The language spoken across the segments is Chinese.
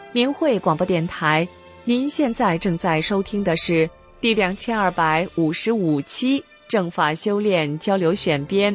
明慧广播电台，您现在正在收听的是第2255期正法修炼交流选编。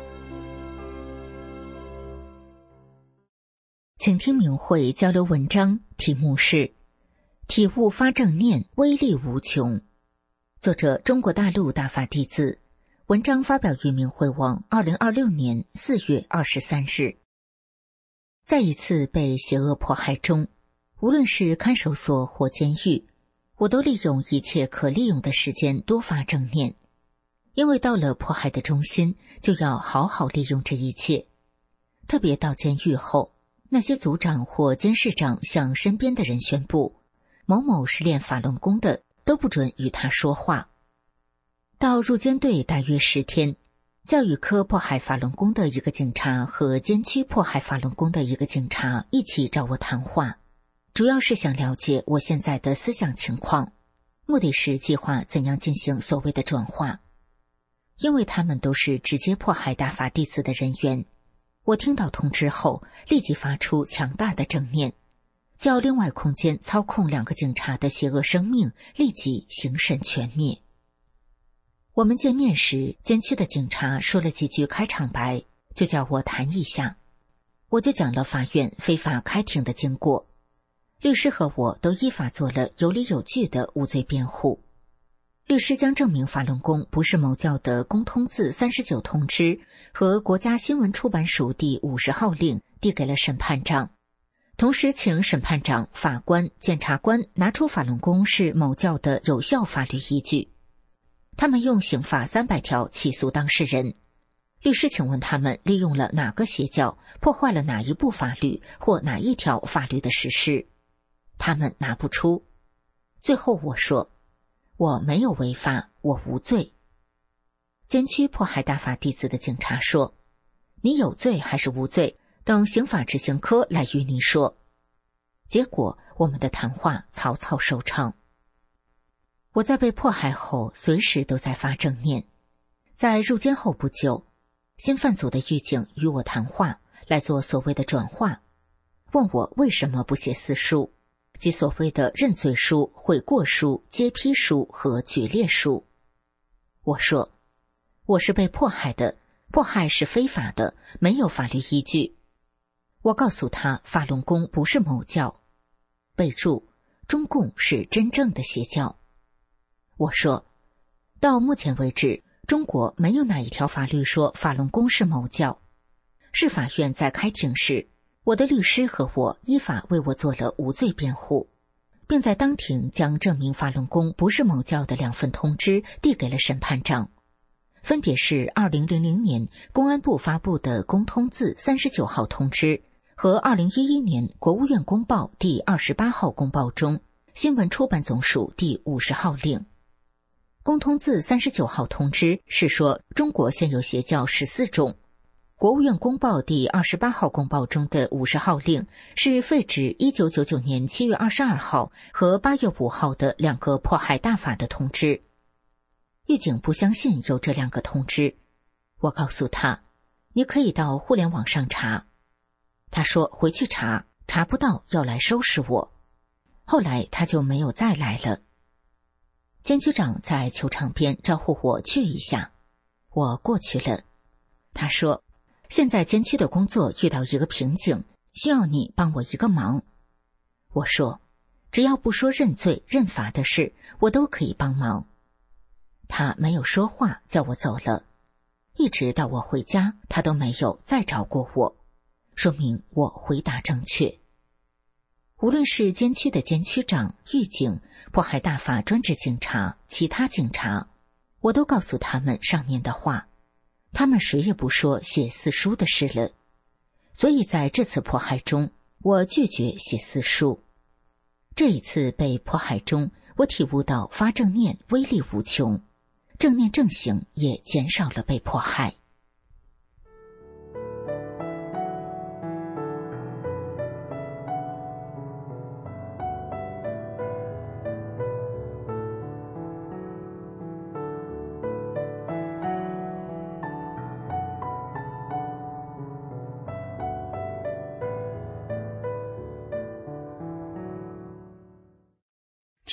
请听明慧交流文章，题目是体悟发正念，威力无穷。作者中国大陆大法弟子，文章发表于明慧网2026年4月23日。在一次被邪恶迫害中，无论是看守所或监狱，我都利用一切可利用的时间多发正念，因为到了迫害的中心，就要好好利用这一切。特别到监狱后，那些组长或监事长向身边的人宣布，某某是练法轮功的，都不准与他说话。到入监队大约10天，教育科迫害法轮功的一个警察和监区迫害法轮功的一个警察一起找我谈话，主要是想了解我现在的思想情况，目的是计划怎样进行所谓的转化。因为他们都是直接迫害大法弟子的人员，我听到通知后立即发出强大的正念，叫另外空间操控2个警察的邪恶生命立即形神全灭。我们见面时，监区的警察说了几句开场白，就叫我谈一下。我就讲了法院非法开庭的经过，律师和我都依法做了有理有据的无罪辩护。律师将证明法轮功不是某教的公通字39通知和国家新闻出版署第50号令递给了审判长，同时请审判长、法官、检察官拿出法轮功是某教的有效法律依据。他们用刑法300条起诉当事人。律师请问他们利用了哪个邪教，破坏了哪一部法律或哪一条法律的实施？他们拿不出。最后我说，我没有违法，我无罪。监区迫害大法弟子的警察说，你有罪还是无罪，等刑法执行科来与你说。结果我们的谈话草草收场。我在被迫害后随时都在发正念。在入监后不久，新犯组的狱警与我谈话，来做所谓的转化，问我为什么不写4书，即所谓的认罪书、悔过书、揭批书和决裂书。我说，我是被迫害的，迫害是非法的，没有法律依据。我告诉他，法轮功不是某教，备注，中共是真正的邪教。我说，到目前为止，中国没有哪一条法律说法轮功是某教。是法院在开庭时，我的律师和我依法为我做了无罪辩护，并在当庭将证明法轮功不是某教的2份通知递给了审判长，分别是2000年公安部发布的公通字39号通知和2011年国务院公报第28号公报中新闻出版总署第50号令。公通字39号通知是说中国现有邪教14种，国务院公报第28号公报中的50号令是废止1999年7月22号和8月5号的2个迫害大法的通知。狱警不相信有这2个通知，我告诉他，你可以到互联网上查。他说回去查，查不到要来收拾我。后来他就没有再来了。监区长在球场边招呼我去一下，我过去了。他说，现在监区的工作遇到一个瓶颈，需要你帮我一个忙。我说，只要不说认罪认罚的事，我都可以帮忙。他没有说话，叫我走了。一直到我回家，他都没有再找过我，说明我回答正确。无论是监区的监区长、狱警、迫害大法专职警察、其他警察，我都告诉他们上面的话，他们谁也不说写4书的事了。所以在这次迫害中，我拒绝写4书。这一次被迫害中，我体悟到发正念威力无穷，正念正行也减少了被迫害。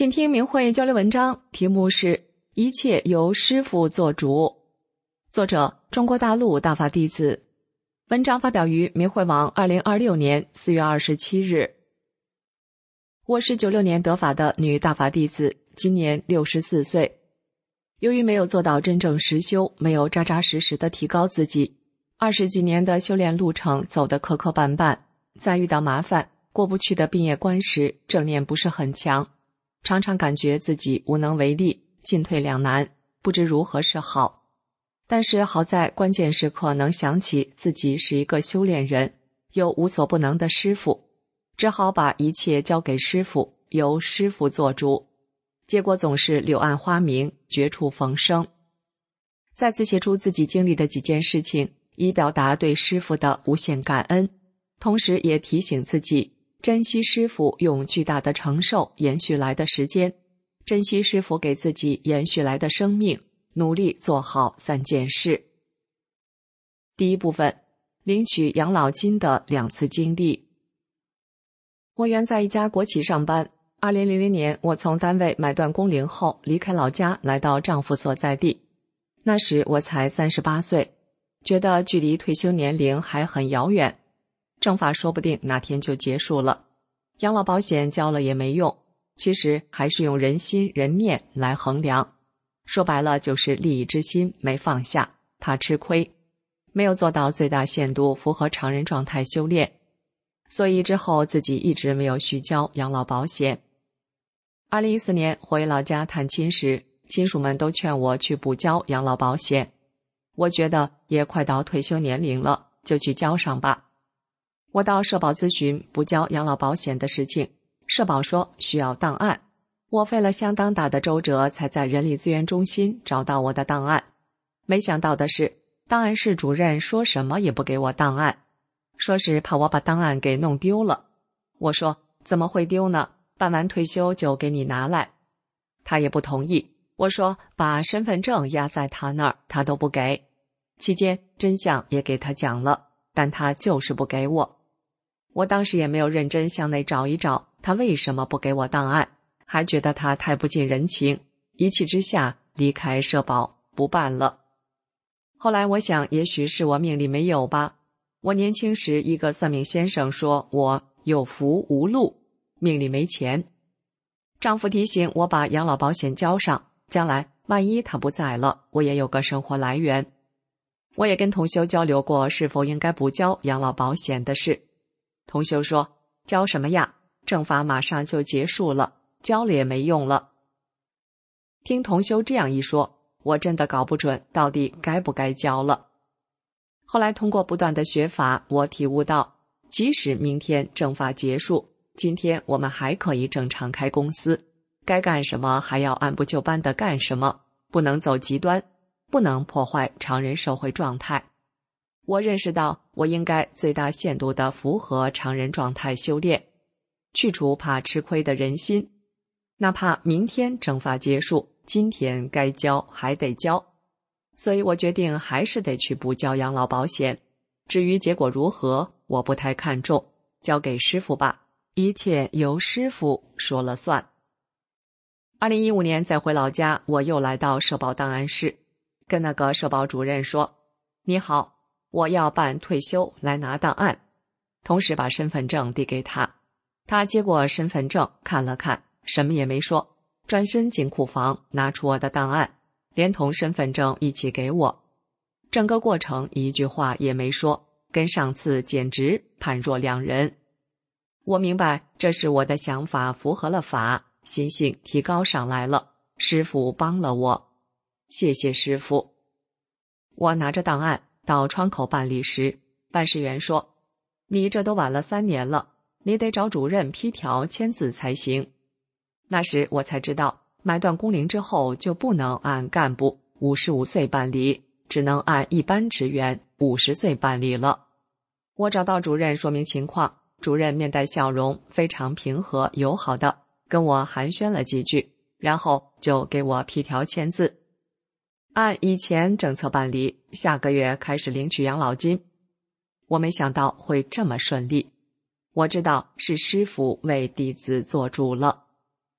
请听明慧交流文章，题目是一切由师父做主，作者中国大陆大法弟子。文章发表于明慧网2026年4月27日。我是96年得法的女大法弟子，今年64岁。由于没有做到真正实修，没有扎扎实实的提高自己，20几年的修炼路程走得磕磕绊绊，在遇到麻烦过不去的病业关时，正念不是很强，常常感觉自己无能为力，进退两难，不知如何是好。但是好在关键时刻能想起自己是一个修炼人，有无所不能的师父，只好把一切交给师父，由师父做主。结果总是柳暗花明，绝处逢生。再次写出自己经历的几件事情，以表达对师父的无限感恩，同时也提醒自己珍惜师父用巨大的承受延续来的时间，珍惜师父给自己延续来的生命，努力做好3件事。第一部分，领取养老金的2次经历。我原在一家国企上班，2000年我从单位买断工龄后离开老家，来到丈夫所在地。那时我才38岁，觉得距离退休年龄还很遥远，政法说不定哪天就结束了，养老保险交了也没用，其实还是用人心人念来衡量，说白了就是利益之心没放下，怕吃亏，没有做到最大限度符合常人状态修炼，所以之后自己一直没有续交养老保险。2014年回老家探亲时，亲属们都劝我去补交养老保险，我觉得也快到退休年龄了，就去交上吧。我到社保咨询补交养老保险的事情，社保说需要档案，我费了相当大的周折才在人力资源中心找到我的档案。没想到的是，档案室主任说什么也不给我档案，说是怕我把档案给弄丢了。我说怎么会丢呢？办完退休就给你拿来。他也不同意，我说把身份证压在他那儿，他都不给。期间真相也给他讲了，但他就是不给我。我当时也没有认真向内找一找他为什么不给我档案，还觉得他太不近人情，一气之下离开社保不办了。后来我想也许是我命里没有吧，我年轻时一个算命先生说我有福无禄，命里没钱。丈夫提醒我把养老保险交上，将来万一他不在了，我也有个生活来源。我也跟同修交流过是否应该补交养老保险的事。同修说交什么呀，政法马上就结束了，交了也没用了。听同修这样一说，我真的搞不准到底该不该交了。后来通过不断的学法，我体悟到即使明天政法结束，今天我们还可以正常开公司，该干什么还要按部就班的干什么，不能走极端，不能破坏常人社会状态。我认识到我应该最大限度地符合常人状态修炼，去除怕吃亏的人心，哪怕明天政法结束，今天该交还得交。所以我决定还是得去补交养老保险，至于结果如何，我不太看重，交给师父吧，一切由师父说了算。2015年再回老家，我又来到社保档案室，跟那个社保主任说，你好，我要办退休来拿档案，同时把身份证递给他。他接过身份证看了看，什么也没说，转身进库房拿出我的档案，连同身份证一起给我。整个过程一句话也没说，跟上次简直判若两人。我明白这是我的想法符合了法，心性提高上来了，师父帮了我，谢谢师父。我拿着档案到窗口办理时，办事员说，你这都晚了3年了，你得找主任批条签字才行。那时我才知道，买断工龄之后就不能按干部55岁办理，只能按一般职员50岁办理了。我找到主任说明情况，主任面带笑容，非常平和友好的跟我寒暄了几句，然后就给我批条签字。按以前政策办理，下个月开始领取养老金。我没想到会这么顺利，我知道是师父为弟子做主了。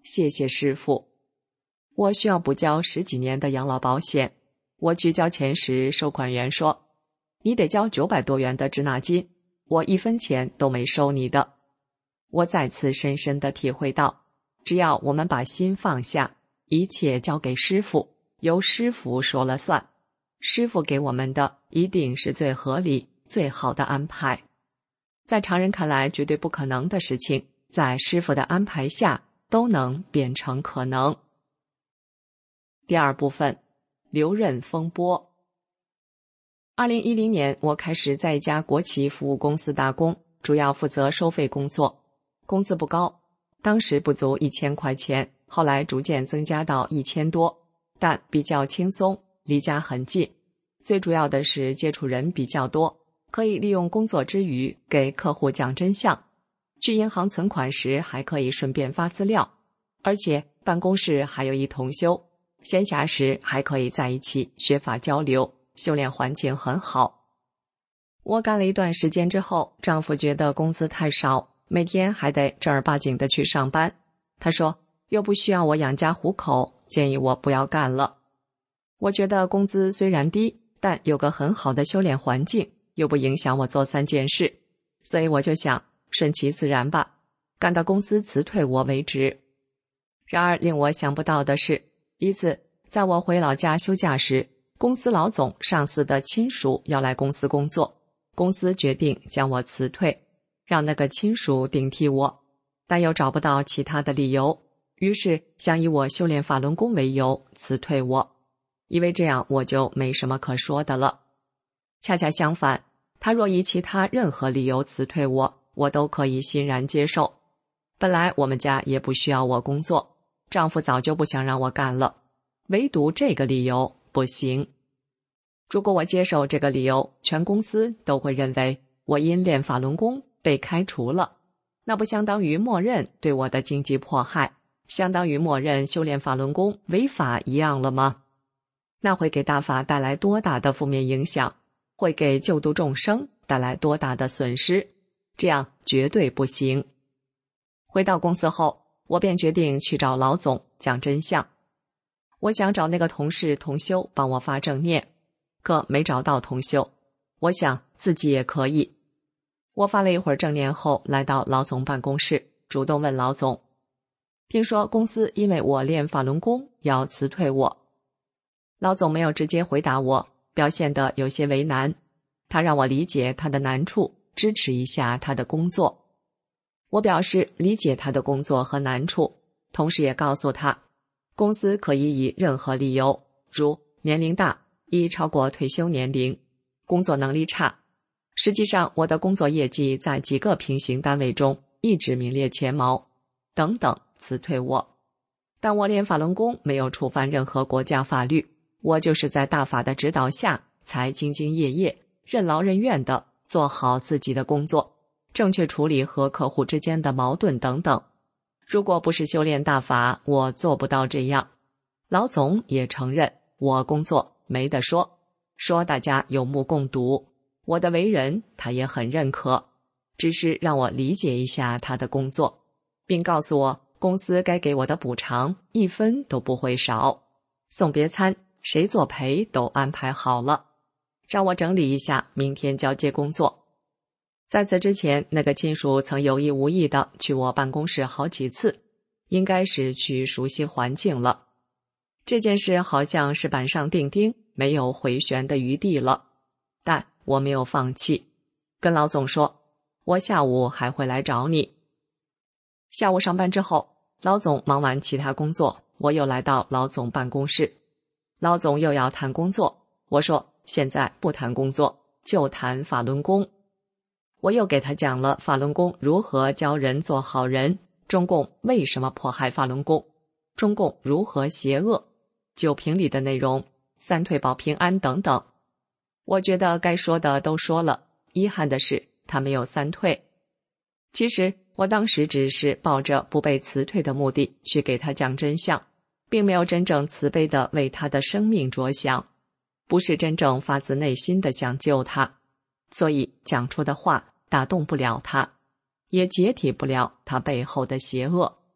谢谢师傅。我需要补交10几年的养老保险。我去交钱时，收款员说，你得交900多元的滞纳金，我1分钱都没收你的。我再次深深地体会到，只要我们把心放下，一切交给师傅，由师傅说了算，师傅给我们的一定是最合理、最好的安排。在常人看来绝对不可能的事情，在师傅的安排下都能变成可能。第二部分，留任风波。2010年，我开始在一家国企服务公司打工，主要负责收费工作，工资不高，当时不足1000块钱，后来逐渐增加到1000多，但比较轻松，离家很近，最主要的是接触人比较多，可以利用工作之余给客户讲真相，去银行存款时还可以顺便发资料，而且办公室还有一同修，闲暇时还可以在一起学法交流，修炼环境很好。我干了一段时间之后，丈夫觉得工资太少，每天还得正儿八经的去上班，他说又不需要我养家糊口，建议我不要干了。我觉得工资虽然低，但有个很好的修炼环境，又不影响我做3件事，所以我就想顺其自然吧，干到公司辞退我为止。然而令我想不到的是，一次在我回老家休假时，公司老总上司的亲属要来公司工作，公司决定将我辞退，让那个亲属顶替我，但又找不到其他的理由，于是想以我修炼法轮功为由辞退我，以为这样我就没什么可说的了。恰恰相反，他若以其他任何理由辞退我，我都可以欣然接受。本来我们家也不需要我工作，丈夫早就不想让我干了，唯独这个理由不行。如果我接受这个理由，全公司都会认为我因练法轮功被开除了，那不相当于默认对我的经济迫害，相当于默认修炼法轮功违法一样了吗？那会给大法带来多大的负面影响？会给救度众生带来多大的损失？这样绝对不行。回到公司后，我便决定去找老总讲真相。我想找那个同事同修帮我发正念，可没找到同修，我想自己也可以。我发了一会儿正念后，来到老总办公室，主动问老总，听说公司因为我练法轮功要辞退我。老总没有直接回答我，表现得有些为难，他让我理解他的难处，支持一下他的工作。我表示理解他的工作和难处，同时也告诉他，公司可以以任何理由，如年龄大，已超过退休年龄，工作能力差，实际上我的工作业绩在几个平行单位中一直名列前茅，等等，辞退我。但我练法轮功没有触犯任何国家法律，我就是在大法的指导下才兢兢业业、任劳任怨地做好自己的工作，正确处理和客户之间的矛盾等等。如果不是修炼大法，我做不到这样。老总也承认我工作没得说，说大家有目共睹，我的为人他也很认可，只是让我理解一下他的工作，并告诉我公司该给我的补偿1分都不会少，送别餐谁作陪都安排好了，让我整理一下，明天交接工作。在此之前，那个亲属曾有意无意地去我办公室好几次，应该是去熟悉环境了。这件事好像是板上钉钉，没有回旋的余地了。但我没有放弃，跟老总说，我下午还会来找你。下午上班之后，老总忙完其他工作，我又来到老总办公室。老总又要谈工作，我说现在不谈工作，就谈法轮功。我又给他讲了法轮功如何教人做好人，中共为什么迫害法轮功，中共如何邪恶，9评里的内容，3退保平安等等。我觉得该说的都说了，遗憾的是他没有3退。其实我当时只是抱着不被辞退的目的去给他讲真相，并没有真正慈悲地为他的生命着想，不是真正发自内心的想救他，所以讲出的话打动不了他，也解体不了他背后的邪恶。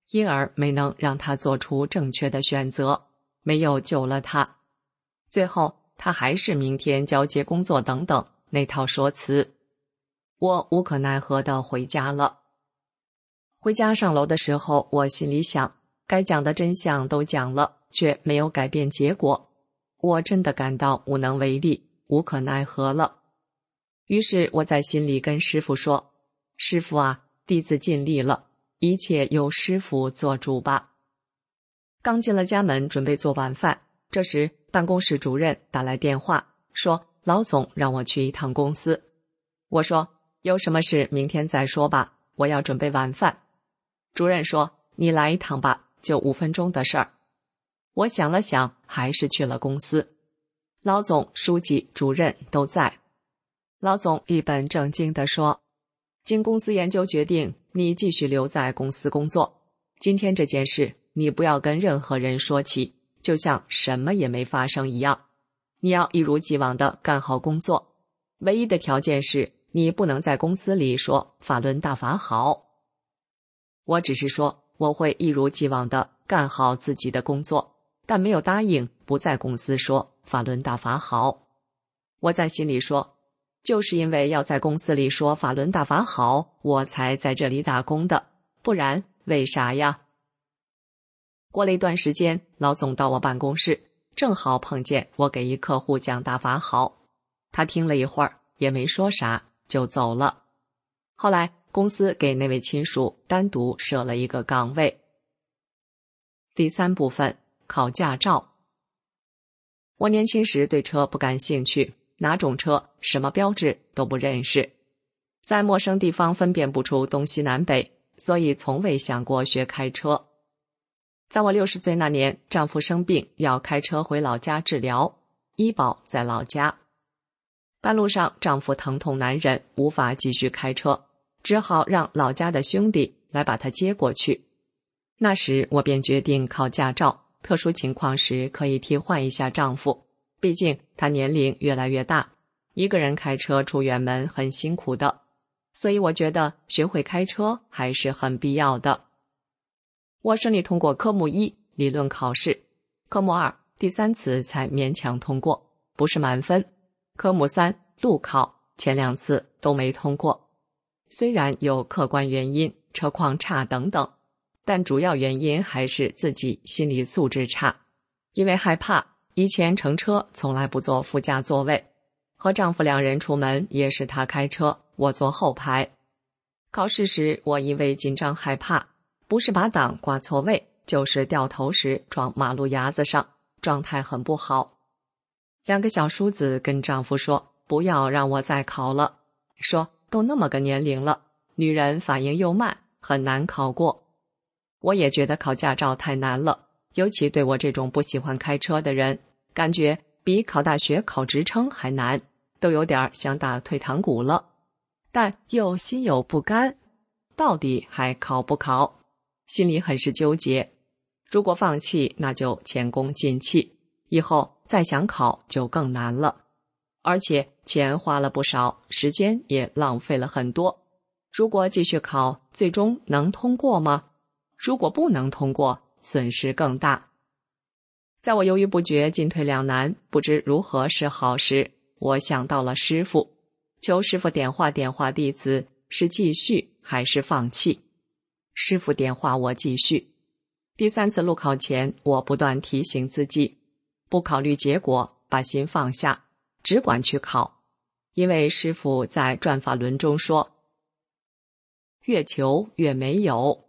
因而没能让他做出正确的选择，没有救了他。最后他还是明天交接工作等等那套说辞。我无可奈何地回家了。回家上楼的时候，我心里想，该讲的真相都讲了，却没有改变结果，我真的感到无能为力，无可奈何了。于是我在心里跟师父说，师父啊，弟子尽力了，一切由师父做主吧。刚进了家门，准备做晚饭，这时办公室主任打来电话，说老总让我去一趟公司。我说有什么事明天再说吧，我要准备晚饭。主任说你来一趟吧，就5分钟的事儿。我想了想，还是去了公司。老总、书记、主任都在。老总一本正经地说，经公司研究决定，你继续留在公司工作。今天这件事你不要跟任何人说起，就像什么也没发生一样。你要一如既往地干好工作，唯一的条件是你不能在公司里说法轮大法好。我只是说我会一如既往地干好自己的工作，但没有答应不在公司说法轮大法好。我在心里说，就是因为要在公司里说法轮大法好，我才在这里打工的，不然为啥呀？过了一段时间，老总到我办公室，正好碰见我给一客户讲大法好。他听了一会儿也没说啥，就走了。后来公司给那位亲属单独设了一个岗位。第3部分，考驾照。我年轻时对车不感兴趣，哪种车、什么标志都不认识，在陌生地方分辨不出东西南北，所以从未想过学开车。在我60岁那年，丈夫生病要开车回老家治疗，医保在老家。半路上丈夫疼痛难忍，无法继续开车，只好让老家的兄弟来把他接过去。那时我便决定考驾照，特殊情况时可以替换一下丈夫，毕竟他年龄越来越大，一个人开车出远门很辛苦的，所以我觉得学会开车还是很必要的。我顺利通过科目1理论考试，科目2第3次才勉强通过，不是满分。科目3路考前2次都没通过，虽然有客观原因，车况差等等，但主要原因还是自己心理素质差。因为害怕，以前乘车从来不坐副驾座位，和丈夫2人出门也是他开车，我坐后排。考试时我因为紧张害怕，不是把档挂错位，就是掉头时撞马路牙子上，状态很不好。2个小叔子跟丈夫说不要让我再考了，说都那么个年龄了，女人反应又慢，很难考过。我也觉得考驾照太难了，尤其对我这种不喜欢开车的人，感觉比考大学考职称还难，都有点想打退堂鼓了。但又心有不甘，到底还考不考？心里很是纠结。如果放弃，那就前功尽弃，以后再想考就更难了。而且钱花了不少，时间也浪费了很多。如果继续考，最终能通过吗？如果不能通过，损失更大。在我犹豫不决、进退两难，不知如何是好时，我想到了师父，求师父点化弟子，是继续还是放弃。师父点化我继续。第3次路考前，我不断提醒自己，不考虑结果，把心放下，只管去考。因为师父在转法轮中说，越求越没有，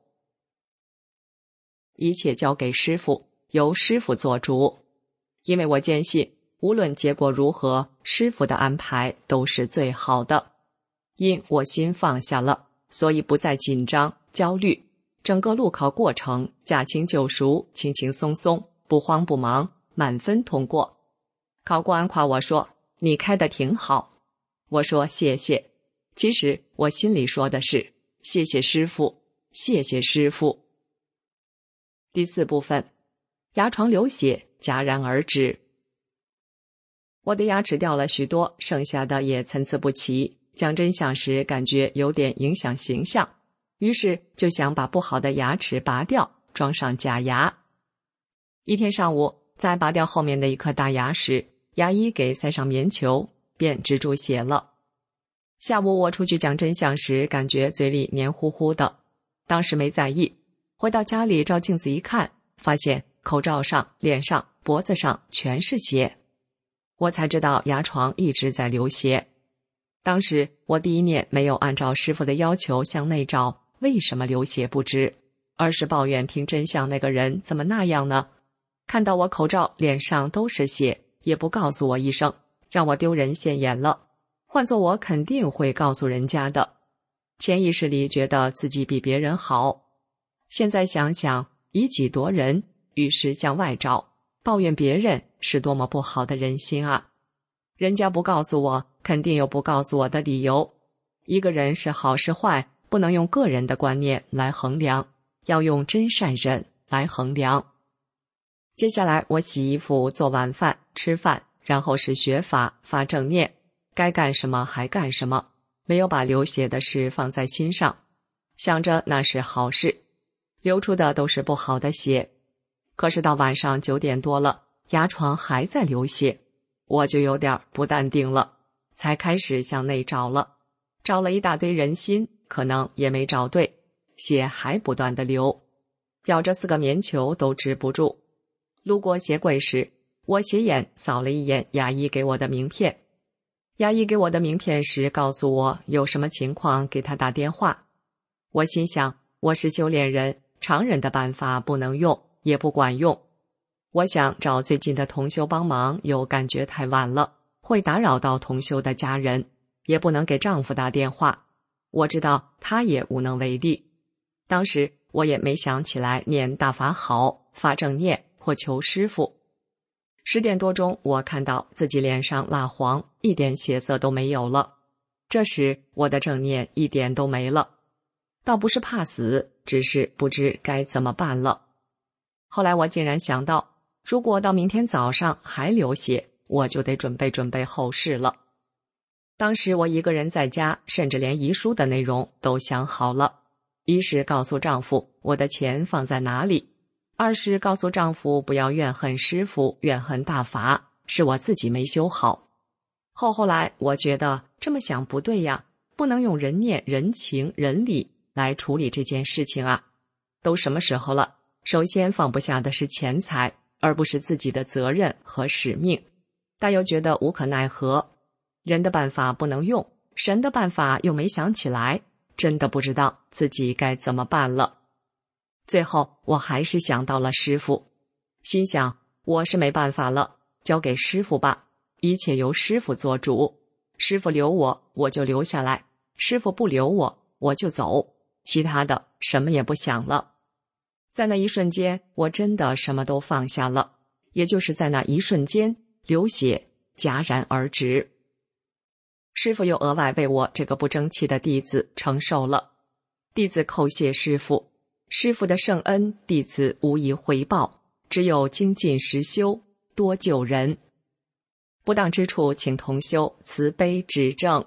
一切交给师父，由师父做主。因为我坚信，无论结果如何，师父的安排都是最好的。因我心放下了，所以不再紧张焦虑，整个路考过程驾轻就熟，轻轻松松，不慌不忙，满分通过。考官夸我说，你开得挺好。我说谢谢，其实我心里说的是谢谢师父，谢谢师父。第4部分，牙床流血戛然而止。我的牙齿掉了许多，剩下的也参差不齐，讲真相时感觉有点影响形象， 于是就想把不好的牙齿拔掉，装上假牙。一天上午，在拔掉后面的一颗大牙时，牙医给塞上棉球，便止住血了。下午我出去讲真相时，感觉嘴里黏糊糊的，当时没在意。回到家里照镜子一看，发现口罩上、脸上、脖子上全是血。我才知道牙床一直在流血。当时我第一念没有按照师傅的要求向内找为什么流血不止，而是抱怨听真相那个人怎么那样呢？看到我口罩脸上都是血，也不告诉我一声，让我丢人现眼了。换做我肯定会告诉人家的。潜意识里觉得自己比别人好。现在想想，以己夺人，于是向外找，抱怨别人是多么不好的人心啊！人家不告诉我，肯定有不告诉我的理由。一个人是好是坏，不能用个人的观念来衡量，要用真善忍来衡量。接下来我洗衣服、做晚饭、吃饭，然后是学法、发正念，该干什么还干什么，没有把流血的事放在心上，想着那是好事，流出的都是不好的血。可是到晚上9点多了，牙床还在流血，我就有点不淡定了，才开始向内找了，找了一大堆人心，可能也没找对，血还不断的流，咬着4个棉球都止不住。路过鞋柜时，我斜眼扫了一眼牙医给我的名片。牙医给我的名片时告诉我有什么情况给他打电话。我心想，我是修炼人，常人的办法不能用，也不管用。我想找最近的同修帮忙，又感觉太晚了，会打扰到同修的家人，也不能给丈夫打电话。我知道他也无能为力。当时我也没想起来念大法好、发正念或求师傅。10点多钟，我看到自己脸上蜡黄，一点血色都没有了。这时我的正念一点都没了，倒不是怕死，只是不知该怎么办了。后来我竟然想到，如果到明天早上还流血，我就得准备后事了。当时我一个人在家，甚至连遗书的内容都想好了。一是告诉丈夫我的钱放在哪里，二是告诉丈夫不要怨恨师父，怨恨大法，是我自己没修好。后来我觉得这么想不对呀，不能用人念、人情、人理来处理这件事情啊。都什么时候了，首先放不下的是钱财，而不是自己的责任和使命。但又觉得无可奈何，人的办法不能用，神的办法又没想起来，真的不知道自己该怎么办了。最后我还是想到了师父，心想我是没办法了，交给师父吧，一切由师父做主。师父留我，我就留下来；师父不留我，我就走。其他的什么也不想了。在那一瞬间，我真的什么都放下了，也就是在那一瞬间，流血戛然而止。师父又额外为我这个不争气的弟子承受了。弟子叩谢师父，师父的圣恩，弟子无以回报，只有精进实修，多救人。不当之处，请同修慈悲指正。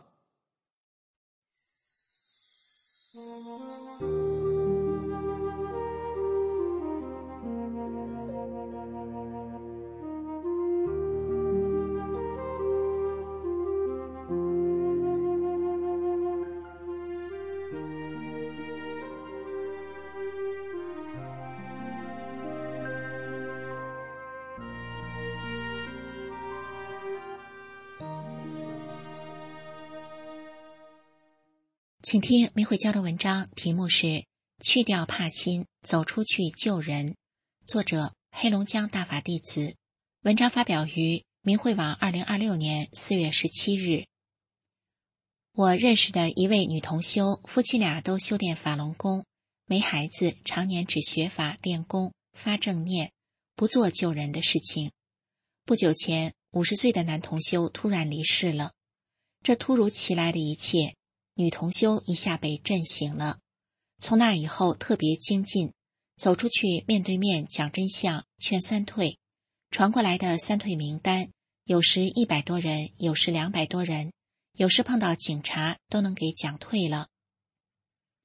请听明慧交流文章，题目是去掉怕心，走出去救人，作者黑龙江大法弟子。文章发表于明慧网2026年4月17日。我认识的一位女同修，夫妻俩都修炼法轮功，没孩子，常年只学法练功，发正念，不做救人的事情。不久前50岁的男同修突然离世了，这突如其来的一切，女同修一下被震醒了。从那以后特别精进，走出去面对面讲真相，劝三退。传过来的三退名单，有时100多人，有时200多人，有时碰到警察都能给讲退了。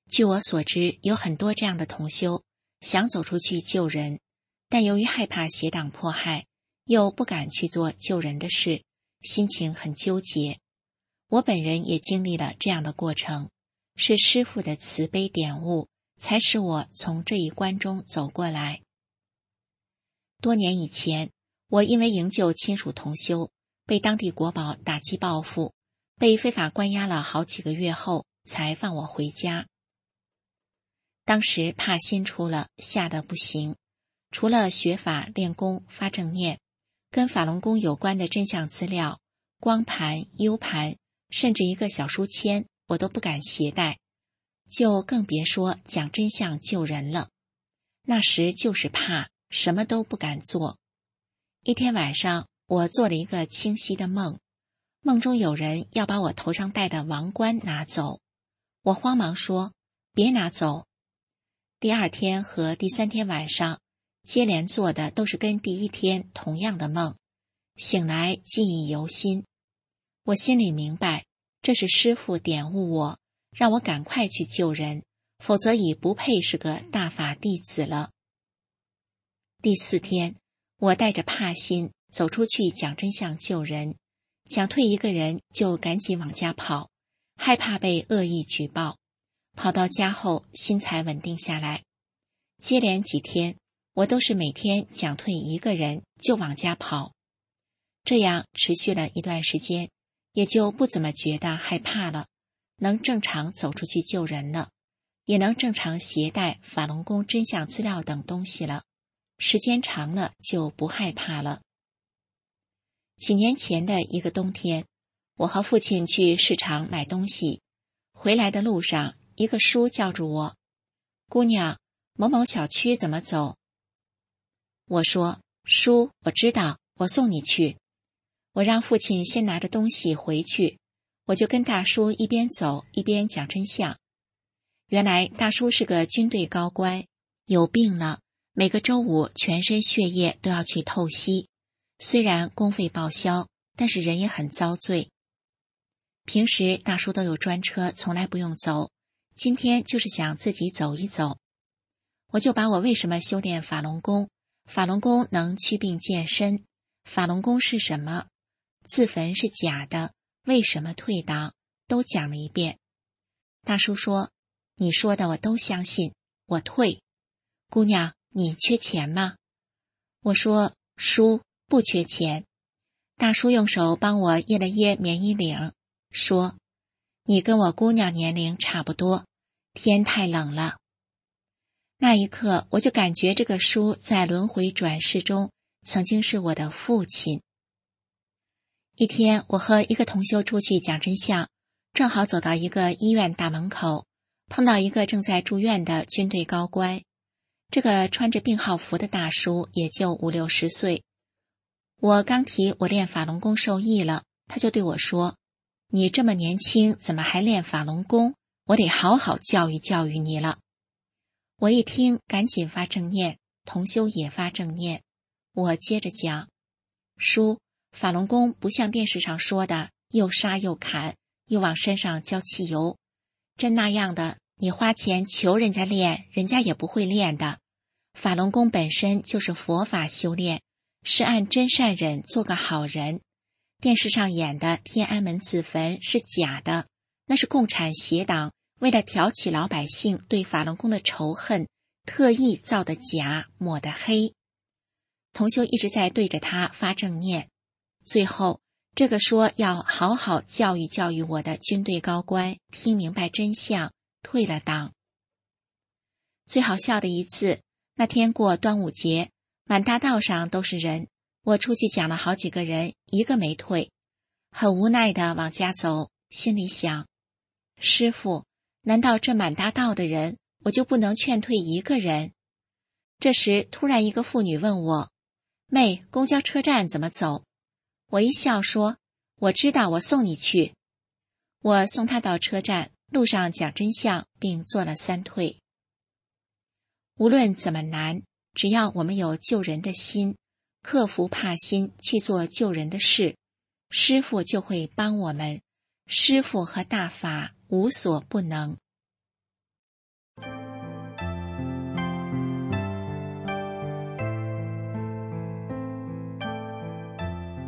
据我所知，有很多这样的同修想走出去救人，但由于害怕邪党迫害，又不敢去做救人的事，心情很纠结。我本人也经历了这样的过程，是师父的慈悲点悟，才使我从这一关中走过来。多年以前，我因为营救亲属同修，被当地国保打击报复，被非法关押了好几个月后，才放我回家。当时怕心出了，吓得不行，除了学法练功发正念，跟法轮功有关的真相资料、光盘、U 盘，甚至一个小书签，我都不敢携带，就更别说讲真相救人了。那时就是怕，什么都不敢做。一天晚上，我做了一个清晰的梦，梦中有人要把我头上戴的王冠拿走，我慌忙说别拿走。第二天和第三天晚上接连做的都是跟第一天同样的梦，醒来记忆犹新。我心里明白，这是师父点悟我，让我赶快去救人，否则已不配是个大法弟子了。第4天，我带着怕心走出去讲真相救人，讲退一个人就赶紧往家跑，害怕被恶意举报。跑到家后，心才稳定下来。接连几天，我都是每天讲退一个人就往家跑，这样持续了一段时间，也就不怎么觉得害怕了，能正常走出去救人了，也能正常携带法轮功真相资料等东西了，时间长了就不害怕了。几年前的一个冬天，我和父亲去市场买东西，回来的路上，一个叔叫住我，姑娘，某某小区怎么走？我说，叔，我知道，我送你去。我让父亲先拿着东西回去，我就跟大叔一边走一边讲真相。原来大叔是个军队高官，有病了，每个周五全身血液都要去透析，虽然公费报销，但是人也很遭罪。平时大叔都有专车，从来不用走，今天就是想自己走一走。我就把我为什么修炼法轮功，法轮功能祛病健身，法轮功是什么，自焚是假的，为什么退党，都讲了一遍。大叔说，你说的我都相信，我退。姑娘，你缺钱吗？我说，叔，不缺钱。大叔用手帮我掖了掖棉衣领，说，你跟我姑娘年龄差不多，天太冷了。那一刻，我就感觉这个叔在轮回转世中曾经是我的父亲。一天，我和一个同修出去讲真相，正好走到一个医院大门口，碰到一个正在住院的军队高官。这个穿着病号服的大叔也就50、60岁。我刚提我练法轮功受益了，他就对我说，你这么年轻，怎么还练法轮功？我得好好教育教育你了。我一听，赶紧发正念，同修也发正念。我接着讲，叔，法轮功不像电视上说的又杀又砍，又往身上浇汽油，真那样的，你花钱求人家练，人家也不会练的。法轮功本身就是佛法修炼，是按真善忍做个好人。电视上演的天安门自焚是假的，那是共产邪党为了挑起老百姓对法轮功的仇恨，特意造的假，抹的黑。同修一直在对着他发正念。最后，这个说要好好教育教育我的军队高官听明白真相，退了党。最好笑的一次，那天过端午节，满大道上都是人，我出去讲了好几个人，一个没退，很无奈地往家走，心里想，师父，难道这满大道的人，我就不能劝退一个人？这时突然一个妇女问我，妹，公交车站怎么走？我一笑说，我知道，我送你去。我送她到车站，路上讲真相，并做了3退。无论怎么难，只要我们有救人的心，克服怕心去做救人的事，师父就会帮我们，师父和大法无所不能。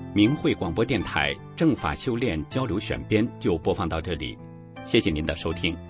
明慧广播电台正法修炼交流选编就播放到这里，谢谢您的收听。